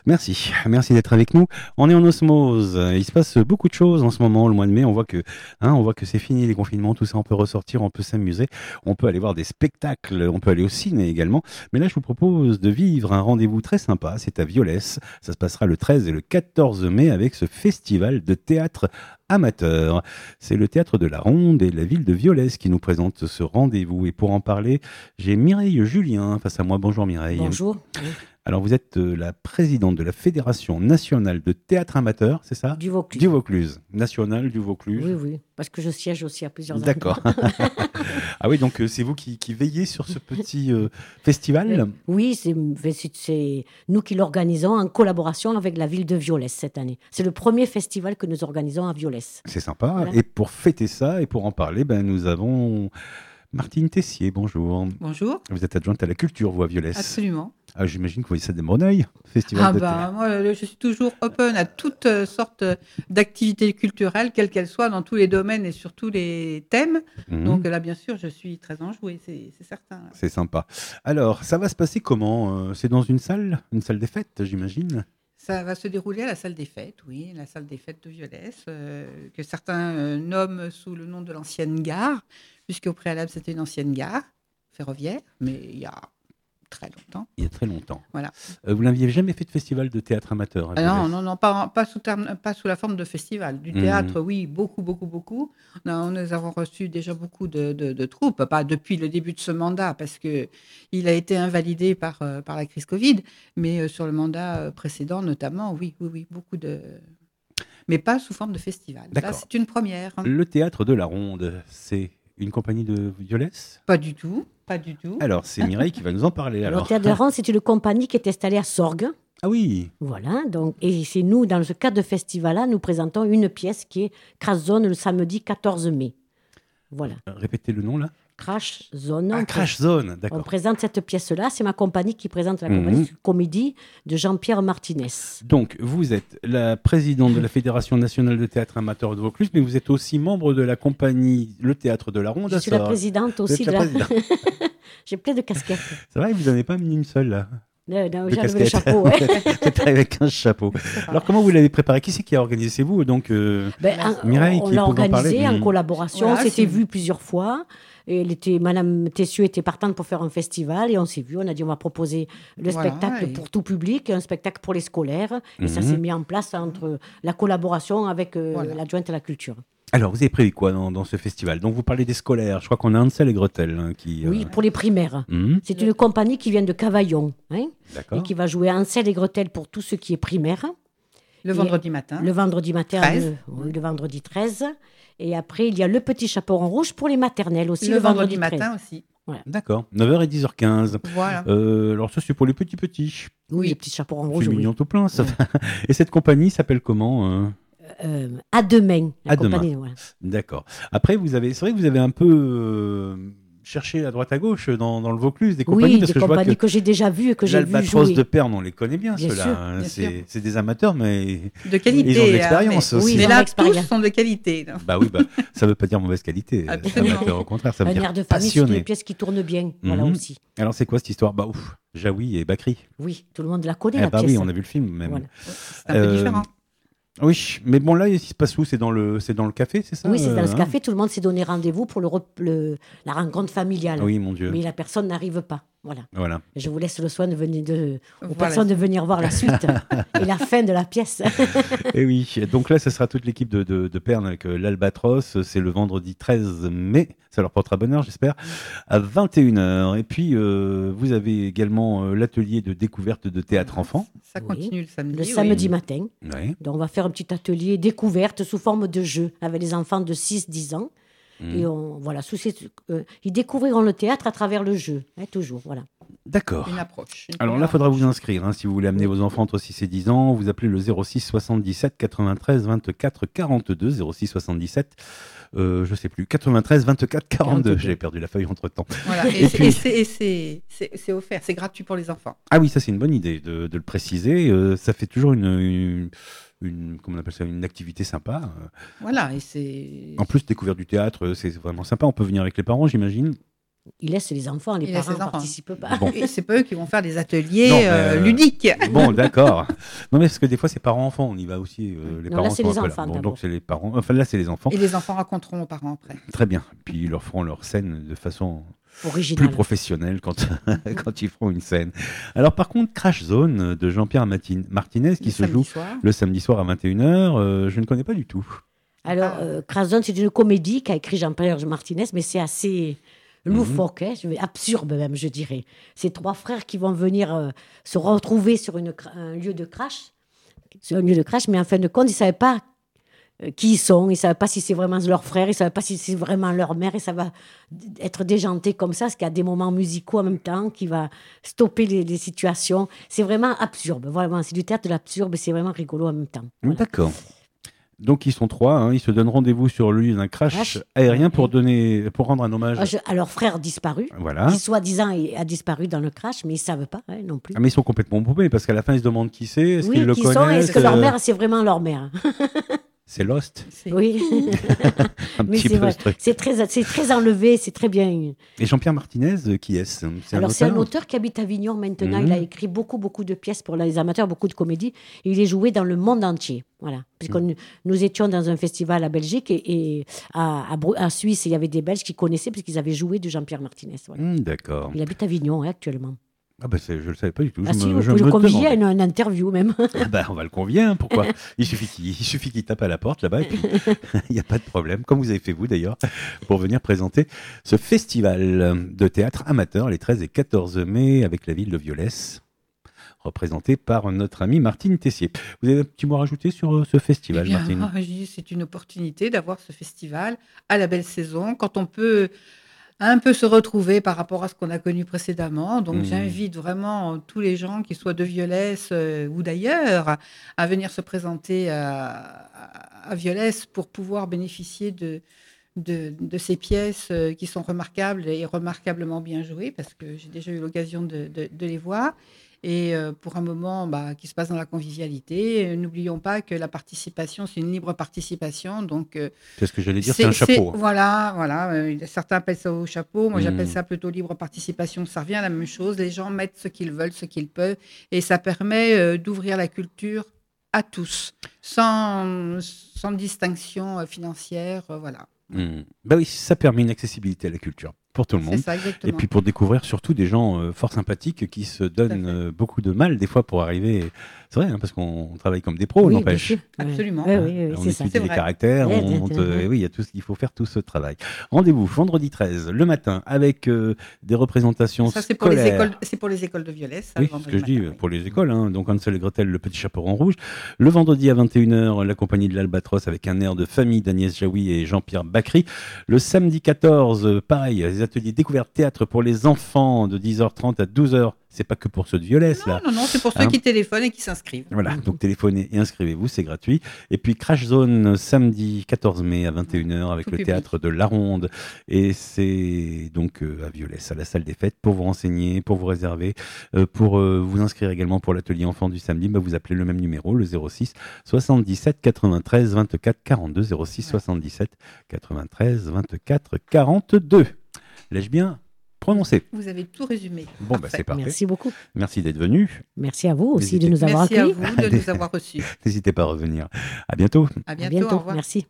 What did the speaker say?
Merci d'être avec nous. On est en osmose. Il se passe beaucoup de choses en ce moment, le mois de mai. On voit que c'est fini les confinements, tout ça. On peut ressortir, on peut s'amuser, on peut aller voir des spectacles, on peut aller au ciné également. Mais là, je vous propose de vivre un rendez-vous très sympa. C'est à Violès. Ça se passera le 13 et le 14 mai avec ce festival de théâtre amateur. C'est le théâtre de la Ronde et la ville de Violès qui nous présente ce rendez-vous. Et pour en parler, j'ai Mireille Julien face à moi. Bonjour Mireille. Bonjour. Alors, vous êtes la présidente de la Fédération nationale de théâtre amateur, c'est ça? Du Vaucluse. Du Vaucluse. National du Vaucluse. Oui, parce que je siège aussi à plusieurs endroits. D'accord. Ah oui, donc c'est vous qui veillez sur ce petit festival? Oui, c'est nous qui l'organisons en collaboration avec la ville de Violès cette année. C'est le premier festival que nous organisons à Violès. C'est sympa. Voilà. Et pour fêter ça et pour en parler, nous avons Martine Tessier. Bonjour. Bonjour. Vous êtes adjointe à la culture, vous, à Violès. Absolument. Ah, j'imagine que vous voyez ça des Breneuil, festival de théâtre. Moi, je suis toujours open à toutes sortes d'activités culturelles, quelles qu'elles soient, dans tous les domaines et sur tous les thèmes. Donc là, bien sûr, je suis très enjouée, c'est certain. C'est sympa. Alors, ça va se passer comment? C'est dans une salle des fêtes, j'imagine? Ça va se dérouler à la salle des fêtes, oui, la salle des fêtes de Violès, que certains nomment sous le nom de l'ancienne gare, puisqu'au préalable, c'était une ancienne gare ferroviaire, mais il y a très longtemps. Il y a très longtemps. Voilà. Vous n'aviez jamais fait de festival de théâtre amateur? Non, pas sous la forme de festival. Du théâtre, oui, beaucoup. Nous avons reçu déjà beaucoup de troupes, pas depuis le début de ce mandat, parce qu'il a été invalidé par la crise Covid, mais sur le mandat précédent notamment, oui, beaucoup de... Mais pas sous forme de festival. D'accord. Là, c'est une première. Le théâtre de la Ronde, c'est une compagnie de Violès? Pas du tout. Alors, c'est Mireille qui va nous en parler. Le théâtre de la Ronde, c'est une compagnie qui est installée à Sorgues. Ah oui. Voilà, donc, et c'est nous, dans ce cadre de festival-là, nous présentons une pièce qui est Crash Zone le samedi 14 mai. Voilà. Répétez le nom là. Crash Zone. Ah, Crash Zone, d'accord. On présente cette pièce-là, c'est ma compagnie qui présente la compagnie comédie de Jean-Pierre Martinez. Donc, vous êtes la présidente de la Fédération nationale de théâtre amateur de Vaucluse, mais vous êtes aussi membre de la compagnie Le Théâtre de la Ronde. Je suis la présidente aussi de la... J'ai plein de casquettes. C'est vrai, vous n'en avez pas mis une seule là? Non, j'avais le chapeau. Ouais. Peut-être avec un chapeau. Alors, comment vous l'avez préparé? Qui c'est qui a organisé? C'est vous, donc Mireille, on qui l'a peut en parler. organisé en collaboration. Voilà, on s'était vu plusieurs fois. Et Madame Tessieux était partante pour faire un festival et on s'est vu. On a dit on va proposer le spectacle pour tout public, un spectacle pour les scolaires. Et ça s'est mis en place entre la collaboration avec l'adjointe à la culture. Alors, vous avez prévu quoi dans ce festival? Donc, vous parlez des scolaires. Je crois qu'on a Hansel et Gretel qui... Oui, pour les primaires. C'est une compagnie qui vient de Cavaillon. Et qui va jouer Hansel et Gretel pour tout ce qui est primaire. Le vendredi matin. Le vendredi matin, 13. Le vendredi 13. Et après, il y a le petit chaperon rouge pour les maternelles aussi. Le vendredi matin aussi. Voilà. D'accord, 9h et 10h15. Voilà. Alors ça, c'est pour les petits. Oui, les petits chaperons rouges. C'est mignon tout plein. Ça. Et cette compagnie s'appelle comment À demain. À demain. Voilà. D'accord. Après, c'est vrai que vous avez un peu cherché à droite à gauche dans le Vaucluse des compagnies. Oui, parce des que compagnies que j'ai déjà vues et que j'ai vu jouer. L'Albatros de Pernes, on les connaît bien ceux-là. C'est des amateurs, mais de qualité. Ils ont de l'expérience aussi. Oui, mais là, tous sont de qualité. Bah oui, ça ne veut pas dire mauvaise qualité. Amateur, au contraire, ça veut dire air de famille, passionné. c'est une pièce qui tourne bien. Voilà aussi. Alors, c'est quoi cette histoire? Jaoui et Bakri. Oui, tout le monde la connaît, la pièce. Oui, on a vu le film même. Voilà. C'est un peu différent. Oui, mais bon, là, il se passe où? C'est dans le café, c'est ça? Oui, c'est dans ce café. Tout le monde s'est donné rendez-vous pour la rencontre familiale. Oui, mon Dieu. Mais la personne n'arrive pas. Voilà. Je vous laisse le soin aux personnes de venir voir la suite et la fin de la pièce. Et oui, donc là, ce sera toute l'équipe de Pernes avec l'Albatros. C'est le vendredi 13 mai. Ça leur portera bonheur, j'espère, à 21h. Et puis, vous avez également l'atelier de découverte de théâtre enfant. Ça continue le samedi. Le samedi matin. Oui. Donc, on va faire un petit atelier découverte sous forme de jeu avec les enfants de 6-10 ans. Et ils découvriront le théâtre à travers le jeu, toujours, voilà. D'accord. Une approche. Alors là, il faudra vous inscrire. Si vous voulez amener vos enfants entre 6 et 10 ans, vous appelez le 06 77 93 24 42, 06 77, je sais plus, 93 24 42. J'ai perdu la feuille entre-temps. Voilà. Et c'est offert, c'est gratuit pour les enfants. Ah oui, ça c'est une bonne idée de le préciser. Ça fait toujours comment on appelle ça, une activité sympa. Voilà, et c'est... En plus, découvrir du théâtre, c'est vraiment sympa. On peut venir avec les parents, j'imagine. Ils laissent les enfants, les parents ne participent pas. Bon. Et c'est pas eux qui vont faire des ateliers ludiques. Bon, d'accord. Non, mais parce que des fois, c'est parents-enfants. On y va aussi. Les non, parents là, c'est les enfants. Bon, donc, c'est les parents. Enfin, là, c'est les enfants. Et les enfants raconteront aux parents après. Très bien. Puis, ils leur feront leur scène de façon originale, plus professionnelle quand ils feront une scène. Alors, par contre, Crash Zone de Jean-Pierre Martinez qui se joue le samedi soir à 21h, je ne connais pas du tout. Alors, Crash Zone, c'est une comédie qu'a écrit Jean-Pierre Martinez, mais c'est assez loufoque, absurde même, je dirais. C'est 3 frères qui vont venir se retrouver sur un lieu de crash, mais en fin de compte, ils ne savaient pas qui ils sont, ils ne savaient pas si c'est vraiment leur frère, ils ne savaient pas si c'est vraiment leur mère, et ça va être déjanté comme ça, parce qu'il y a des moments musicaux en même temps qui va stopper les situations. C'est vraiment absurde, vraiment, c'est du théâtre de l'absurde, c'est vraiment rigolo en même temps. Voilà. D'accord. Donc ils sont 3, ils se donnent rendez-vous sur le lieu d'un crash aérien pour rendre un hommage à leur frère disparu, qui soi-disant a disparu dans le crash, mais ils ne savent pas non plus. Ah, mais ils sont complètement paumés, parce qu'à la fin ils se demandent qui c'est, est-ce qu'ils le connaissent, est-ce que leur mère c'est vraiment leur mère. C'est Lost. Oui. Un petit peu ce truc. C'est très enlevé, c'est très bien. Et Jean-Pierre Martinez, qui est-ce ? C'est un auteur qui habite Avignon maintenant. Il a écrit beaucoup de pièces pour les amateurs, beaucoup de comédies. Et il est joué dans le monde entier. Voilà. Nous étions dans un festival à Belgique et à Suisse, il y avait des Belges qui connaissaient parce qu'ils avaient joué de Jean-Pierre Martinez. Voilà. D'accord. Il habite Avignon actuellement. Ah ben je ne le savais pas du tout. Je le convier à une interview même. On va le convier, pourquoi ? Il suffit qu'il tape à la porte là-bas et puis il n'y a pas de problème, comme vous avez fait vous d'ailleurs, pour venir présenter ce festival de théâtre amateur les 13 et 14 mai avec la ville de Violès, représenté par notre amie Martine Tessier. Vous avez un petit mot à rajouter sur ce festival, Martine ? C'est une opportunité d'avoir ce festival à la belle saison, quand on peut un peu se retrouver par rapport à ce qu'on a connu précédemment. Donc, j'invite vraiment tous les gens, qui soient de Violès ou d'ailleurs, à venir se présenter à Violès pour pouvoir bénéficier de ces pièces qui sont remarquables et remarquablement bien jouées, parce que j'ai déjà eu l'occasion de les voir. Et pour un moment qui se passe dans la convivialité, n'oublions pas que la participation, c'est une libre participation. Donc, c'est ce que j'allais dire, c'est un chapeau. Voilà. Certains appellent ça au chapeau, moi j'appelle ça plutôt libre participation. Ça revient à la même chose. Les gens mettent ce qu'ils veulent, ce qu'ils peuvent, et ça permet d'ouvrir la culture à tous, sans distinction financière. Voilà. Oui, ça permet une accessibilité à la culture pour tout le monde. C'est ça, exactement. Et puis pour découvrir surtout des gens fort sympathiques qui se donnent beaucoup de mal des fois pour arriver. C'est vrai, parce qu'on travaille comme des pros, n'empêche. Absolument. On étudie les caractères, il y a tout, il faut faire tout ce travail. Rendez-vous vendredi 13, le matin, avec des représentations scolaires. C'est pour les écoles de Violès. Oui, c'est ce que je dis, pour les écoles. Donc Hansel et Gretel, le petit chaperon rouge. Le vendredi à 21h, la compagnie de l'Albatros avec un air de famille d'Agnès Jaoui et Jean-Pierre Bacry. Le samedi 14, pareil, les ateliers découverte théâtre pour les enfants de 10h30 à 12h. C'est pas que pour ceux de Violès, là. Non, c'est pour ceux qui téléphonent et qui s'inscrivent. Voilà, donc téléphonez et inscrivez-vous, c'est gratuit. Et puis Crash Zone, samedi 14 mai à 21h avec le théâtre de La Ronde. Et c'est donc à Violès, à la salle des fêtes, pour vous renseigner, pour vous réserver, pour vous inscrire également pour l'atelier enfant du samedi. Vous appelez le même numéro, le 06 77 93 24 42, 06 77 93 24 42. L'ai-je bien prononcé? Vous avez tout résumé. Bon, c'est parfait. Merci beaucoup. Merci d'être venu. Merci à vous aussi de nous avoir accueillis. Merci à vous de nous avoir reçus. N'hésitez pas à revenir. À bientôt. À bientôt. Au revoir. Merci.